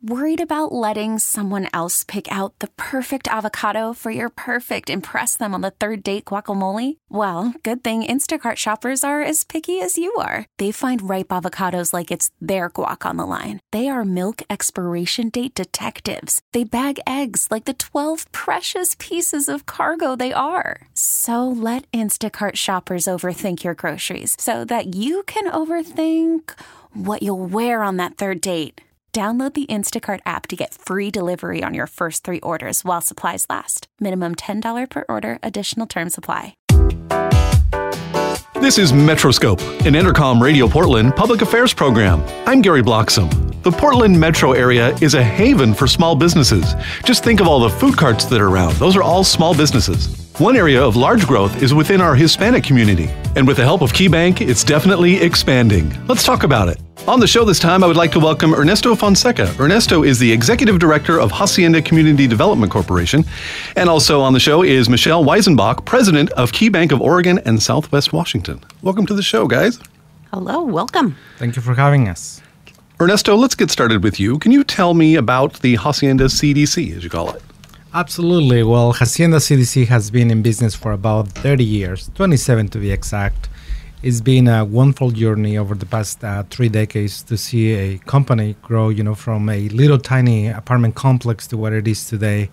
Worried about letting someone else pick out the perfect avocado for your perfect impress them on the third date guacamole? Well, good thing Instacart shoppers are as picky as you are. They find ripe avocados like it's their guac on the line. They are milk expiration date detectives. They bag eggs like the 12 precious pieces of cargo they are. So let Instacart shoppers overthink your groceries so that you can overthink what you'll wear on that third date. Download the Instacart app to get free delivery on your first 3 orders while supplies last. Minimum $10 per order. Additional terms apply. This is Metroscope, an Entercom Radio Portland public affairs program. I'm Gary Bloxam. The Portland metro area is a haven for small businesses. Just think of all the food carts that are around. Those are all small businesses. One area of large growth is within our Hispanic community. And with the help of KeyBank, it's definitely expanding. Let's talk about it. On the show this time, I would like to welcome Ernesto Fonseca. Ernesto is the Executive Director of Hacienda Community Development Corporation. And also on the show is Michelle Weisenbach, President of KeyBank of Oregon and Southwest Washington. Welcome to the show, guys. Hello, welcome. Thank you for having us. Ernesto, let's get started with you. Can you tell me about the Hacienda CDC, as you call it? Absolutely. Well, Hacienda CDC has been in business for about 30 years, 27 to be exact. It's been a wonderful journey over the past 3 decades to see a company grow, from a little tiny apartment complex to what it is today.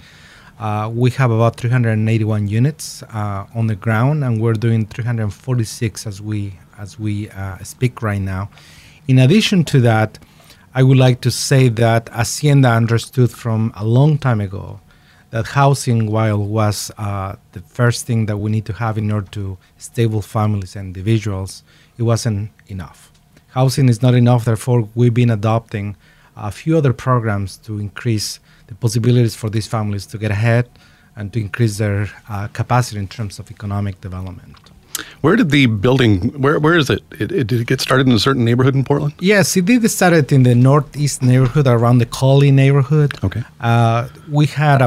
We have about 381 units on the ground, and we're doing 346 as we speak right now. In addition to that, I would like to say that Hacienda understood from a long time ago that housing, while was the first thing that we need to have in order to stable families and individuals, it wasn't enough. Housing is not enough, therefore we've been adopting a few other programs to increase the possibilities for these families to get ahead and to increase their capacity in terms of economic development. Where did the building, where is it? Did it get started in a certain neighborhood in Portland? Yes, it did start in the northeast neighborhood around the Collie neighborhood. Okay. We had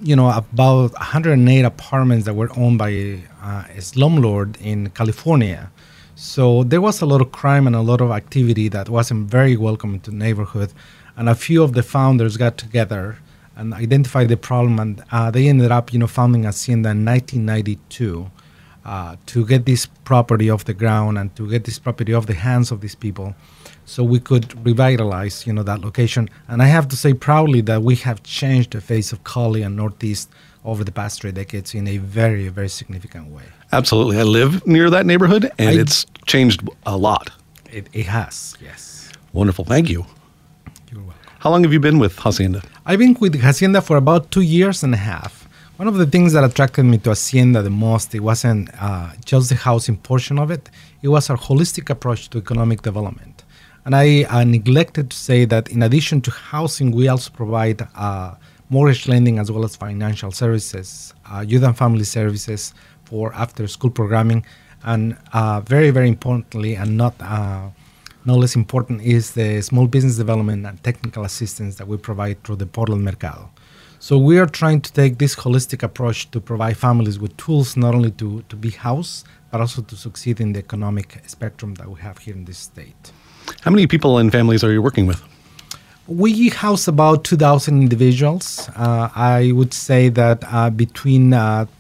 about 108 apartments that were owned by a slumlord in California. So there was a lot of crime and a lot of activity that wasn't very welcome to the neighborhood. And a few of the founders got together and identified the problem, and they ended up, founding Hacienda in 1992 to get this property off the ground and to get this property off the hands of these people, so we could revitalize, that location. And I have to say proudly that we have changed the face of Collie and Northeast over the past 3 decades in a very, very significant way. Absolutely. I live near that neighborhood, and it's changed a lot. It has, yes. Wonderful. Thank you. You're welcome. How long have you been with Hacienda? I've been with Hacienda for about 2 years and a half. One of the things that attracted me to Hacienda the most, it wasn't just the housing portion of it. It was our holistic approach to economic development. And I neglected to say that in addition to housing, we also provide mortgage lending as well as financial services, youth and family services for after-school programming, and very, very importantly, and not less important, is the small business development and technical assistance that we provide through the Portland Mercado. So we are trying to take this holistic approach to provide families with tools not only to be housed, but also to succeed in the economic spectrum that we have here in this state. How many people and families are you working with? We house about 2,000 individuals. I would say that between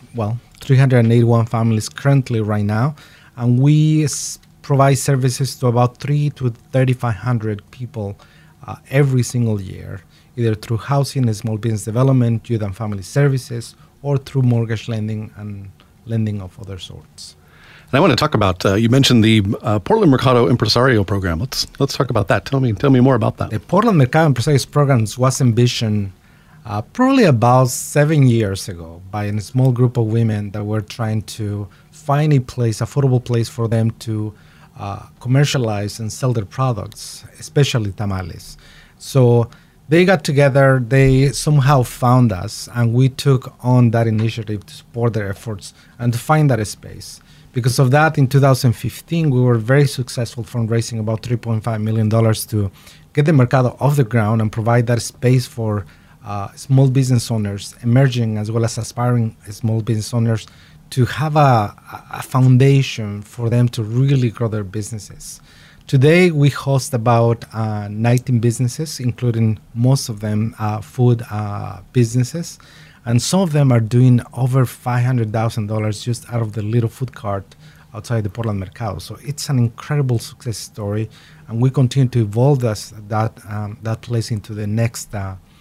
381 families currently right now, and we provide services to about 3,000 to 3,500 people every single year, either through housing and small business development, youth and family services, or through mortgage lending and lending of other sorts. And I want to talk about, you mentioned the Portland Mercado Empresario program. Let's talk about that. Tell me more about that. The Portland Mercado Empresarios program was envisioned probably about 7 years ago by a small group of women that were trying to find a place, affordable place for them to commercialize and sell their products, especially tamales. So they got together, they somehow found us, and we took on that initiative to support their efforts and to find that space. Because of that, in 2015, we were very successful fundraising about $3.5 million to get the Mercado off the ground and provide that space for small business owners, emerging as well as aspiring small business owners, to have a foundation for them to really grow their businesses, Today, we host about 19 businesses, including most of them food businesses. And some of them are doing over $500,000 just out of the little food cart outside the Portland Mercado. So it's an incredible success story. And we continue to evolve that place into the next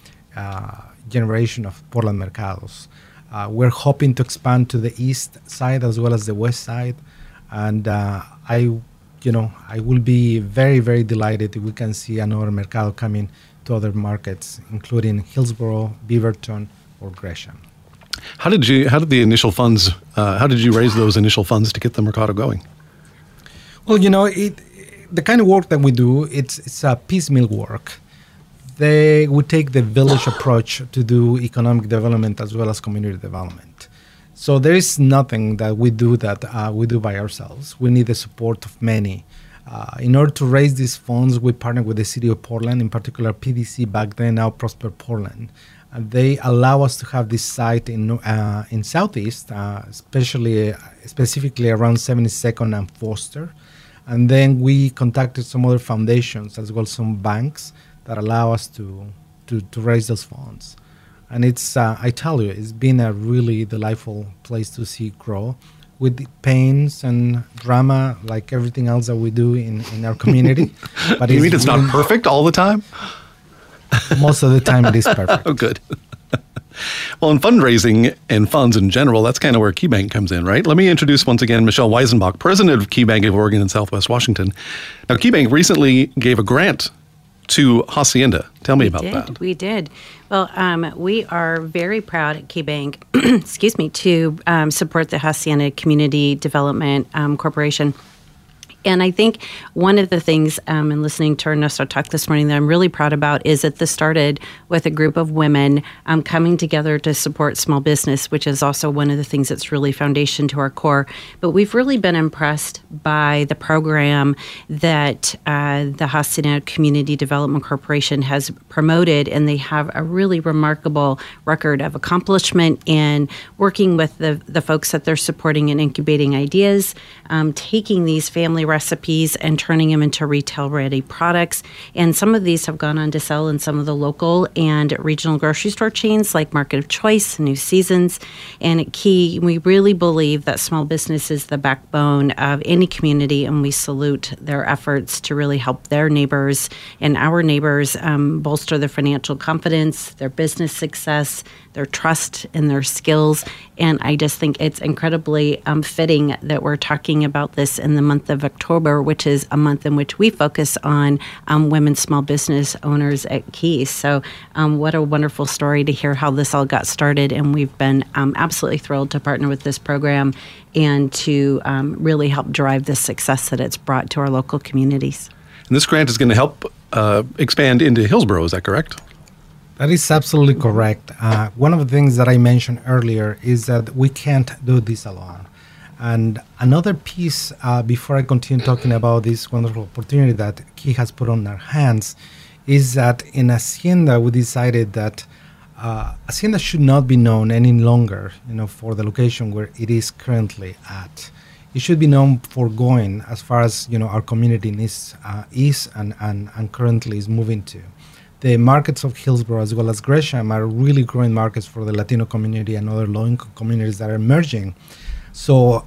generation of Portland Mercados. We're hoping to expand to the east side as well as the west side. And I will be very, very delighted if we can see another Mercado coming to other markets, including Hillsborough, Beaverton, or Gresham. How did you raise those initial funds to get the Mercado going? Well, the kind of work that we do, it's a piecemeal work. We take the village approach to do economic development as well as community development. So there is nothing that we do by ourselves. We need the support of many. In order to raise these funds, we partner with the City of Portland, in particular PDC back then, now Prosper Portland. And they allow us to have this site in Southeast, specifically around 72nd and Foster. And then we contacted some other foundations as well as some banks that allow us to raise those funds. And I tell you, it's been a really delightful place to see it grow, with pains and drama like everything else that we do in our community. But you mean it's not perfect all the time? Most of the time it is perfect. Oh, good. Well, in fundraising and funds in general, that's kind of where KeyBank comes in, right? Let me introduce once again Michelle Weisenbach, president of KeyBank of Oregon and Southwest Washington. Now, KeyBank recently gave a grant to Hacienda. Tell me about that. We did. Well, we are very proud at KeyBank, to support the Hacienda Community Development Corporation. And I think one of the things, in listening to Ernesto talk this morning, that I'm really proud about is that this started with a group of women coming together to support small business, which is also one of the things that's really foundation to our core. But we've really been impressed by the program that the Hacienda Community Development Corporation has promoted, and they have a really remarkable record of accomplishment in working with the folks that they're supporting and incubating ideas, taking these family recipes and turning them into retail-ready products. And some of these have gone on to sell in some of the local and regional grocery store chains like Market of Choice, New Seasons. And at Key, we really believe that small business is the backbone of any community, and we salute their efforts to really help their neighbors and our neighbors bolster their financial confidence, their business success, their trust in their skills. And I just think it's incredibly fitting that we're talking about this in the month of October, which is a month in which we focus on women small business owners at Key. So what a wonderful story to hear how this all got started. And we've been absolutely thrilled to partner with this program and to really help drive the success that it's brought to our local communities. And this grant is going to help expand into Hillsborough, is that correct? That is absolutely correct. One of the things that I mentioned earlier is that we can't do this alone. And another piece, before I continue talking about this wonderful opportunity that Key has put on our hands, is that in Hacienda, we decided that Hacienda should not be known any longer, for the location where it is currently at. It should be known for going as far as, our community is and currently is moving to. The markets of Hillsborough as well as Gresham are really growing markets for the Latino community and other low-income communities that are emerging. So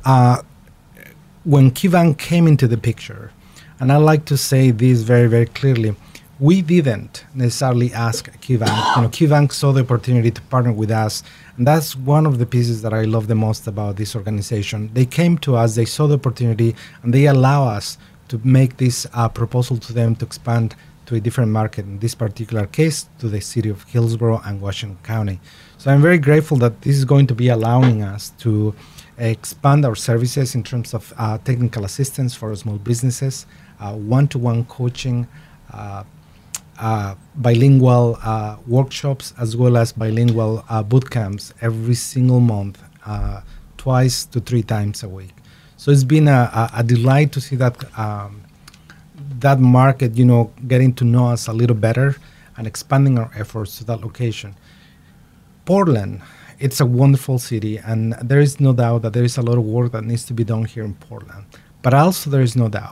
when KeyBank came into the picture, and I like to say this very, very clearly, we didn't necessarily ask KeyBank. KeyBank saw the opportunity to partner with us, and that's one of the pieces that I love the most about this organization. They came to us, they saw the opportunity, and they allow us to make this proposal to them to expand to a different market, in this particular case, to the city of Hillsborough and Washington County. So I'm very grateful that this is going to be allowing us to expand our services in terms of technical assistance for small businesses, one-to-one coaching, bilingual workshops, as well as bilingual boot camps every single month, 2 to 3 times a week. So it's been a delight to see that market, getting to know us a little better and expanding our efforts to that location. Portland, it's a wonderful city, and there is no doubt that there is a lot of work that needs to be done here in Portland. But also there is no doubt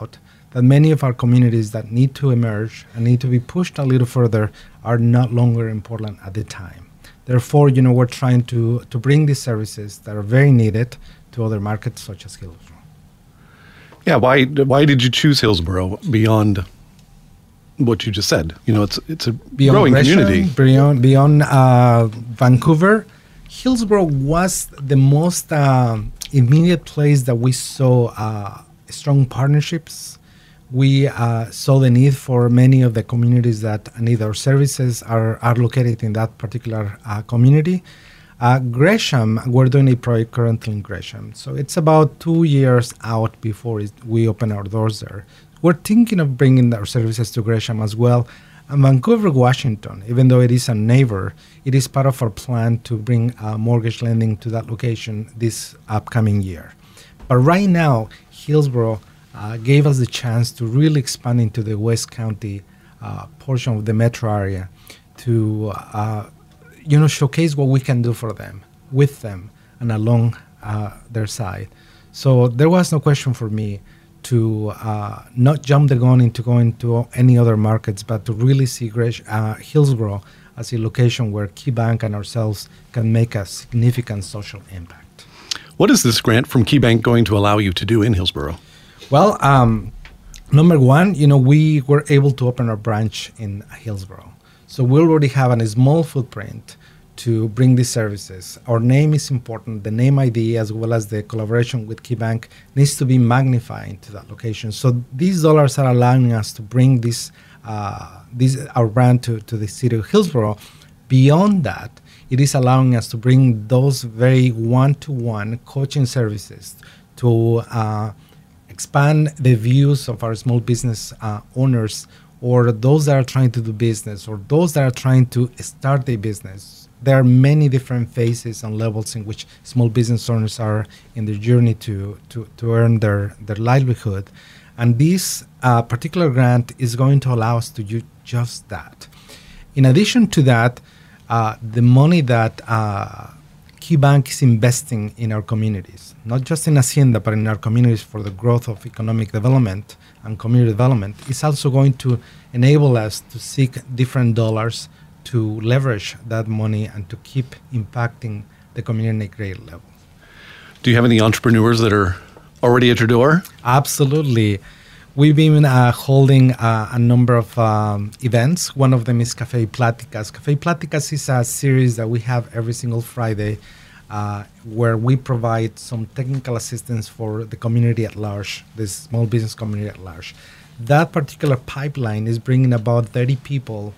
that many of our communities that need to emerge and need to be pushed a little further are not longer in Portland at the time. Therefore, we're trying to bring these services that are very needed to other markets such as Hillsborough. Yeah, why did you choose Hillsborough beyond what you just said? It's a beyond growing Gresham, community. Beyond Vancouver, Hillsborough was the most immediate place that we saw strong partnerships. We saw the need for many of the communities that need our services are located in that particular community. Gresham, we're doing a project currently in Gresham. So it's about 2 years out before we open our doors there. We're thinking of bringing our services to Gresham as well. And Vancouver, Washington, even though it is a neighbor, it is part of our plan to bring mortgage lending to that location this upcoming year. But right now, Hillsborough gave us the chance to really expand into the West County portion of the metro area to showcase what we can do for them, with them, and along their side. So there was no question for me to not jump the gun into going to any other markets, but to really see Hillsborough as a location where KeyBank and ourselves can make a significant social impact. What is this grant from KeyBank going to allow you to do in Hillsborough? Well, number one, we were able to open our branch in Hillsborough. So we already have a small footprint to bring these services. Our name is important. The name ID, as well as the collaboration with KeyBank, needs to be magnified to that location. So these dollars are allowing us to bring our brand to the city of Hillsborough. Beyond that, it is allowing us to bring those very one-to-one coaching services to expand the views of our small business owners, or those that are trying to do business, or those that are trying to start a business. There are many different phases and levels in which small business owners are in their journey to earn their livelihood. And this particular grant is going to allow us to do just that. In addition to that, the money that KeyBank is investing in our communities, not just in Hacienda, but in our communities for the growth of economic development and community development, is also going to enable us to seek different dollars to leverage that money and to keep impacting the community at a great level. Do you have any entrepreneurs that are already at your door? Absolutely. We've been holding a number of events. One of them is Café Pláticas. Café Pláticas is a series that we have every single Friday where we provide some technical assistance for the community at large, the small business community at large. That particular pipeline is bringing about 30 people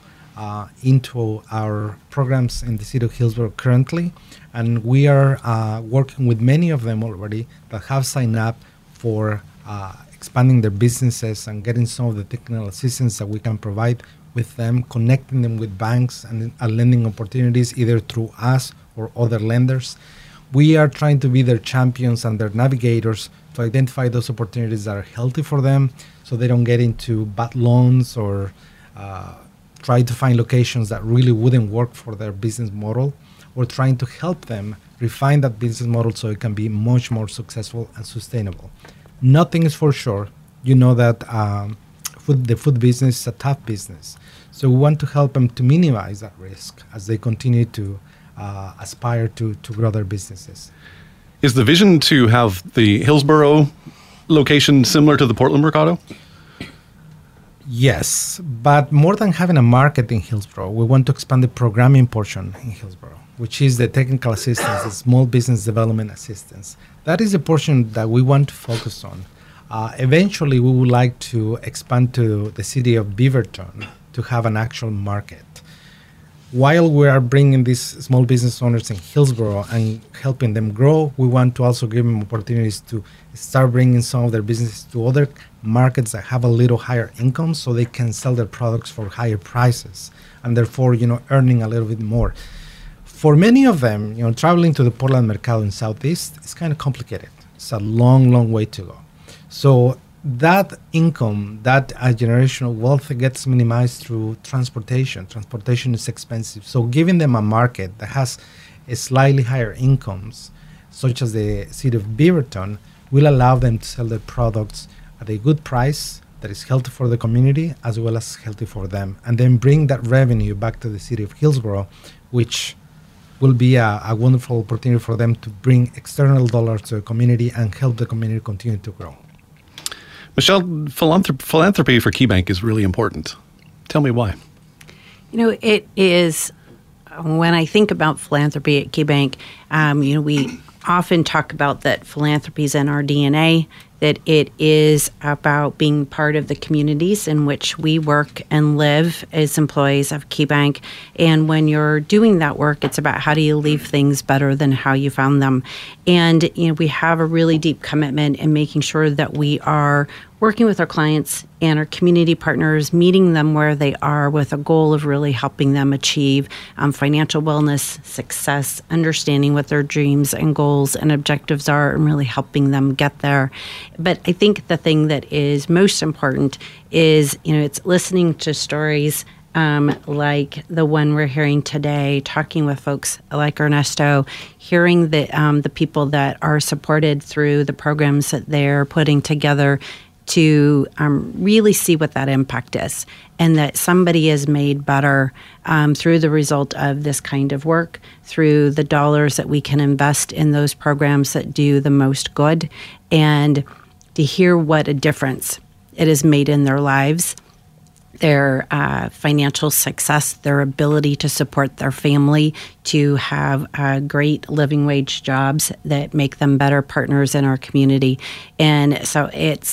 into our programs in the city of Hillsborough currently, and we are working with many of them already that have signed up for expanding their businesses and getting some of the technical assistance that we can provide with them, connecting them with banks and lending opportunities either through us or other lenders. We are trying to be their champions and their navigators to identify those opportunities that are healthy for them so they don't get into bad loans or try to find locations that really wouldn't work for their business model, or trying to help them refine that business model so it can be much more successful and sustainable. Nothing is for sure. You know that the food business is a tough business. So we want to help them to minimize that risk as they continue to aspire to grow their businesses. Is the vision to have the Hillsborough location similar to the Portland Mercado? Yes, but more than having a market in Hillsborough, we want to expand the programming portion in Hillsborough, which is the technical assistance, the small business development assistance. That is the portion that we want to focus on. Eventually, we would like to expand to the city of Beaverton to have an actual market. While we are bringing these small business owners in Hillsborough and helping them grow, we want to also give them opportunities to start bringing some of their businesses to other markets that have a little higher income so they can sell their products for higher prices and therefore, earning a little bit more. For many of them, traveling to the Portland Mercado in Southeast is kind of complicated. It's a long, long way to go. So that income, that generational wealth gets minimized through transportation. Transportation is expensive. So giving them a market that has a slightly higher incomes, such as the city of Beaverton, will allow them to sell their products at a good price that is healthy for the community as well as healthy for them, and then bring that revenue back to the city of Hillsborough, which will be a wonderful opportunity for them to bring external dollars to the community and help the community continue to grow. Michelle, philanthropy for KeyBank is really important. Tell me why. It is, when I think about philanthropy at KeyBank, we often talk about that philanthropy is in our DNA, that it is about being part of the communities in which we work and live as employees of KeyBank. And when you're doing that work, it's about how do you leave things better than how you found them. And we have a really deep commitment in making sure that we are working with our clients and our community partners, meeting them where they are with a goal of really helping them achieve financial wellness, success, understanding what their dreams and goals and objectives are, and really helping them get there. But I think the thing that is most important is, it's listening to stories like the one we're hearing today, talking with folks like Ernesto, hearing the people that are supported through the programs that they're putting together to really see what that impact is, and that somebody is made better through the result of this kind of work, through the dollars that we can invest in those programs that do the most good, and to hear what a difference it has made in their lives, their financial success, their ability to support their family, to have great living wage jobs that make them better partners in our community. And so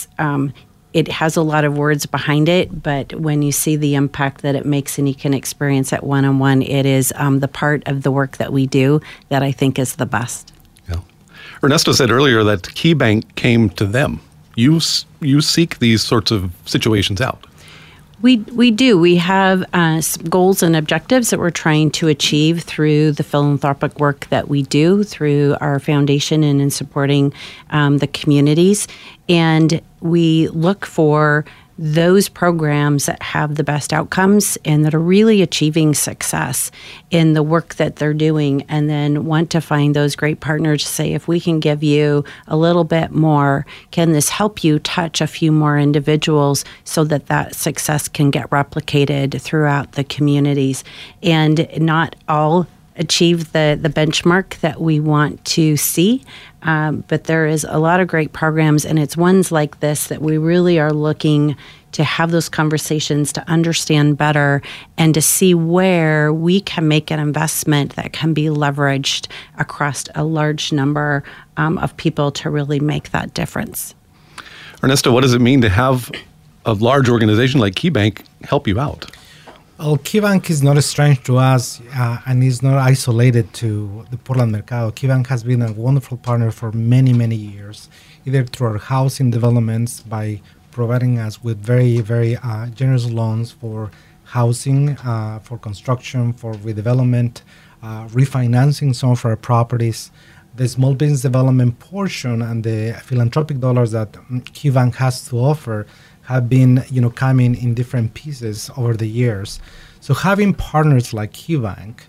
it has a lot of words behind it, but when you see the impact that it makes and you can experience it one-on-one, it is the part of the work that we do that I think is the best. Yeah. Ernesto said earlier that KeyBank came to them. You seek these sorts of situations out. We do. We have goals and objectives that we're trying to achieve through the philanthropic work that we do through our foundation and in supporting the communities. And we look for those programs that have the best outcomes and that are really achieving success in the work that they're doing, and then want to find those great partners to say, if we can give you a little bit more, can this help you touch a few more individuals so that that success can get replicated throughout the communities? And not all achieve the benchmark that we want to see. But there is a lot of great programs, and it's ones like this that we really are looking to have those conversations, to understand better, and to see where we can make an investment that can be leveraged across a large number of people to really make that difference. Ernesto, what does it mean to have a large organization like KeyBank help you out? Well, KeyBank is not strange to us and is not isolated to the Portland Mercado. KeyBank has been a wonderful partner for many, many years, either through our housing developments by providing us with very, very generous loans for housing, for construction, for redevelopment, refinancing some of our properties, the small business development portion, and the philanthropic dollars that KeyBank has to offer have been, coming in different pieces over the years. So having partners like KeyBank,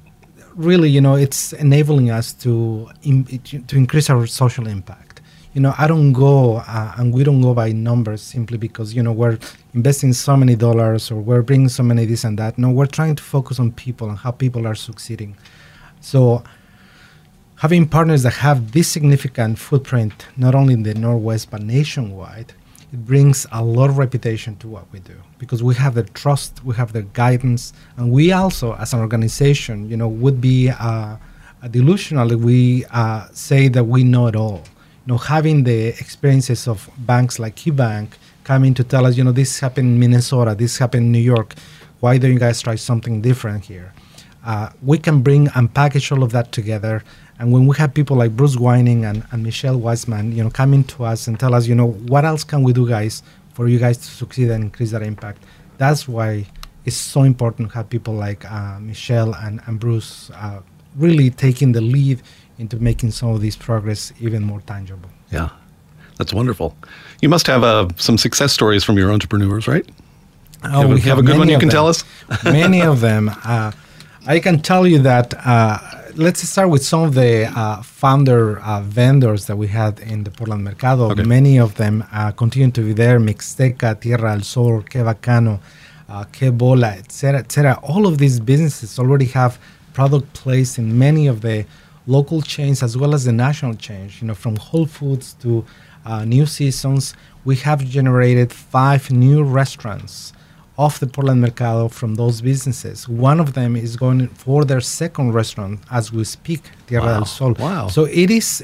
really, it's enabling us to increase our social impact. I don't go and we don't go by numbers simply because, we're investing so many dollars or we're bringing so many this and that. No, we're trying to focus on people and how people are succeeding. So having partners that have this significant footprint, not only in the Northwest, but nationwide, it brings a lot of reputation to what we do because we have the trust, we have the guidance, and we also, as an organization, would be delusional if we say that we know it all. Having the experiences of banks like KeyBank coming to tell us, this happened in Minnesota, this happened in New York, why don't you guys try something different here? We can bring and package all of that together. And when we have people like Bruce Weining and Michelle Wiseman, coming to us and tell us, what else can we do, guys, for you guys to succeed and increase that impact? That's why it's so important to have people like Michelle and Bruce really taking the lead into making some of this progress even more tangible. Yeah, that's wonderful. You must have some success stories from your entrepreneurs, right? Oh, we have a good one you can tell us? Many of them. I can tell you that let's start with some of the founder vendors that we had in the Portland Mercado. Okay. Many of them continue to be there. Mixteca, Tierra del Sol, Que Bacano, Que Bola, etc., etc. All of these businesses already have product placed in many of the local chains as well as the national chains. From Whole Foods to New Seasons, we have generated 5 new restaurants off the Portland Mercado from those businesses. One of them is going for their second restaurant as we speak, Tierra del Sol. Wow. So it is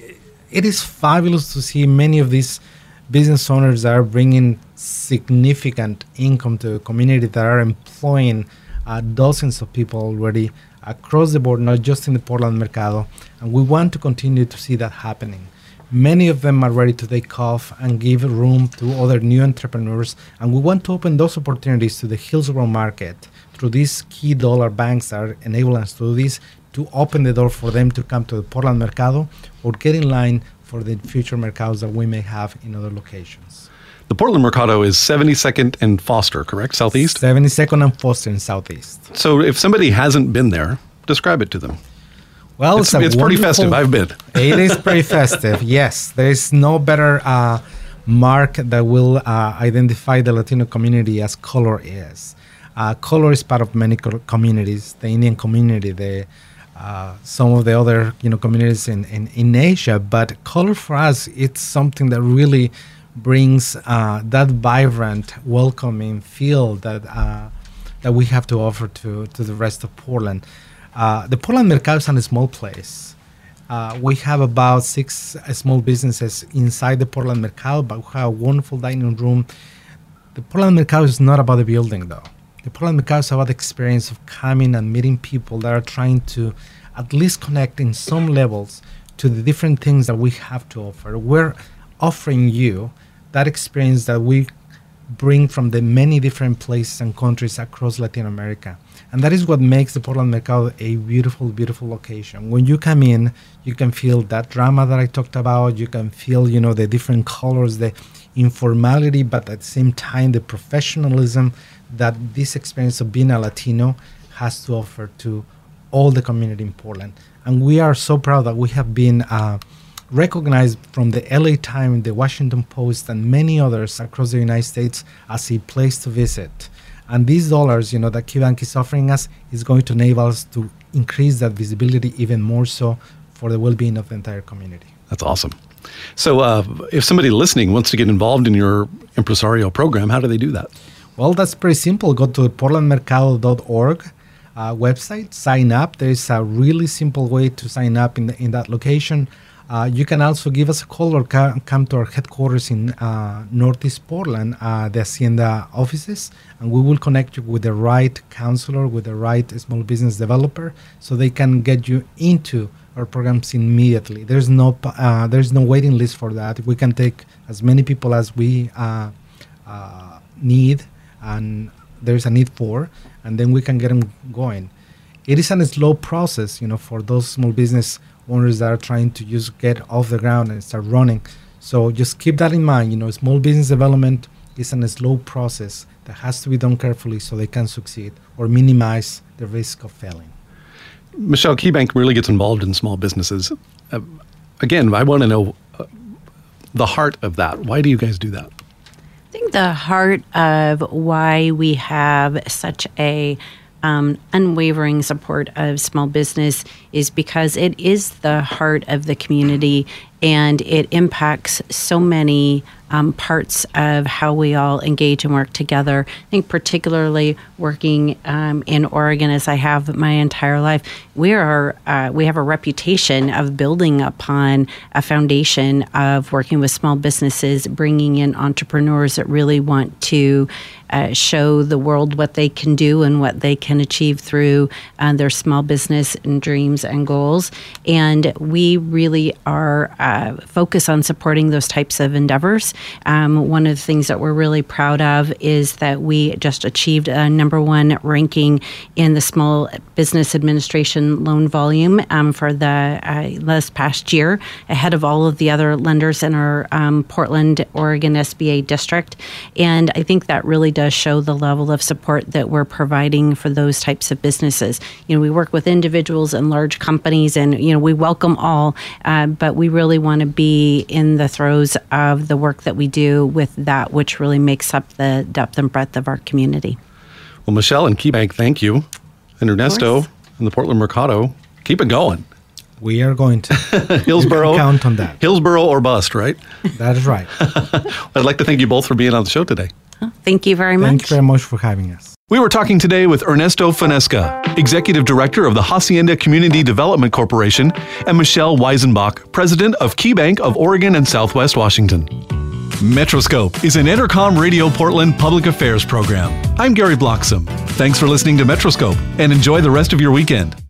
fabulous to see many of these business owners that are bringing significant income to the community, that are employing dozens of people already across the board, not just in the Portland Mercado. And we want to continue to see that happening. Many of them are ready to take off and give room to other new entrepreneurs. And we want to open those opportunities to the Hillsborough market through these key dollar banks that are enabling us to do this, to open the door for them to come to the Portland Mercado or get in line for the future mercados that we may have in other locations. The Portland Mercado is 72nd and Foster, correct? Southeast? 72nd and Foster in Southeast. So if somebody hasn't been there, describe it to them. Well, it's pretty festive. I've been. It is pretty festive, yes. There is no better mark that will identify the Latino community as color is. Color is part of many communities, the Indian community, some of the other communities in Asia. But color for us, it's something that really brings that vibrant, welcoming feel that we have to offer to the rest of Portland. The Portland Mercado is a small place. We have about 6 small businesses inside the Portland Mercado, but we have a wonderful dining room. The Portland Mercado is not about the building, though. The Portland Mercado is about the experience of coming and meeting people that are trying to at least connect in some levels to the different things that we have to offer. We're offering you that experience that we bring from the many different places and countries across Latin America. And that is what makes the Portland Mercado a beautiful, beautiful location. When you come in, you can feel that drama that I talked about. You can feel, the different colors, the informality, but at the same time, the professionalism that this experience of being a Latino has to offer to all the community in Portland. And we are so proud that we have been recognized from the LA Times, the Washington Post, and many others across the United States as a place to visit. And these dollars, that KeyBank is offering us is going to enable us to increase that visibility even more so for the well-being of the entire community. That's awesome. So if somebody listening wants to get involved in your impresario program, how do they do that? Well, that's pretty simple. Go to the portlandmercado.org website, sign up. There's a really simple way to sign up in that location. You can also give us a call or come to our headquarters in Northeast Portland, the Hacienda offices, and we will connect you with the right counselor, with the right small business developer, so they can get you into our programs immediately. There's no waiting list for that. We can take as many people as we need, and there's a need for, and then we can get them going. It is a slow process, for those small business owners that are trying to just get off the ground and start running. So just keep that in mind. Small business development is a slow process that has to be done carefully so they can succeed or minimize the risk of failing. Michelle, KeyBank really gets involved in small businesses. Again, I want to know the heart of that. Why do you guys do that? I think the heart of why we have such a unwavering support of small business is because it is the heart of the community, and it impacts so many parts of how we all engage and work together. I think particularly working in Oregon, as I have my entire life, we have a reputation of building upon a foundation of working with small businesses, bringing in entrepreneurs that really want to show the world what they can do and what they can achieve through their small business and dreams and goals. And we really are focus on supporting those types of endeavors. One of the things that we're really proud of is that we just achieved a #1 ranking in the Small Business Administration loan volume for the last past year, ahead of all of the other lenders in our Portland, Oregon SBA district. And I think that really does show the level of support that we're providing for those types of businesses. We work with individuals and large companies, and we welcome all, but we really want to be in the throes of the work that we do with that which really makes up the depth and breadth of our community. Well, Michelle and KeyBank, thank you. And Ernesto and the Portland Mercado, keep it going. We are going to. Hillsboro. Count on that. Hillsboro or bust, right? That is right. I'd like to thank you both for being on the show today. Thank you very much. Thank you very much for having us. We were talking today with Ernesto Fanesca, Executive Director of the Hacienda Community Development Corporation, and Michelle Weisenbach, President of KeyBank of Oregon and Southwest Washington. Metroscope is an Entercom Radio Portland public affairs program. I'm Gary Bloxam. Thanks for listening to Metroscope, and enjoy the rest of your weekend.